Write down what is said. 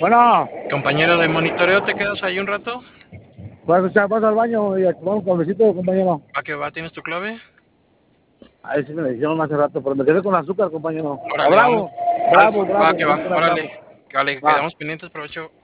Bueno, Compañero de monitoreo, ¿te quedas ahí un rato? vas a echar, vas al baño y a tomar un cablecito, compañero. ¿A qué va? ¿Tienes tu clave? A ver si me lo hicieron hace rato, pero me quedé con azúcar, compañero. Órale, vamos. Bravo, bravo, Va bravo, que va, siempre bravo. órale. Vale, Va. quedamos pendientes, provecho.